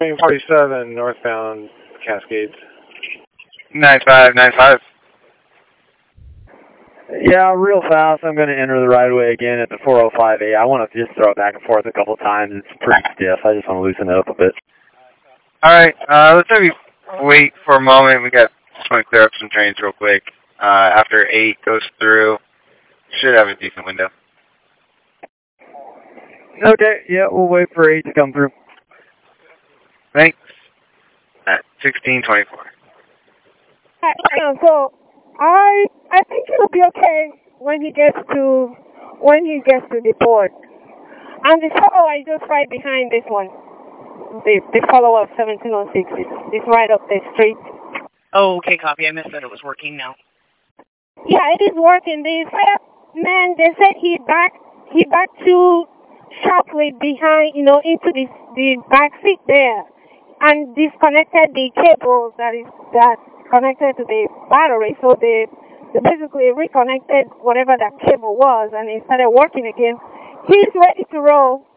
47 northbound Cascades. 9595. Yeah, real fast. I'm going to enter the right of way again at the 405A. I want to just throw it back and forth a couple times. It's pretty stiff. I just want to loosen it up a bit. Alright, let's maybe wait for a moment. We just want to clear up some trains real quick. After 8 goes through, should have a decent window. Okay, yeah, we'll wait for 8 to come through. Thanks. At 1624. So I think it'll be okay when he gets to the port. And the follow-up is just right behind this one. The follow-up 1706 is right up the street. Oh, okay, copy. I missed that it was working now. Yeah, it is working. The fireman, they said he backed too sharply behind, into the back seat there, and disconnected the cables that connected to the battery. So they basically reconnected whatever that cable was, and it started working again. He's ready to roll.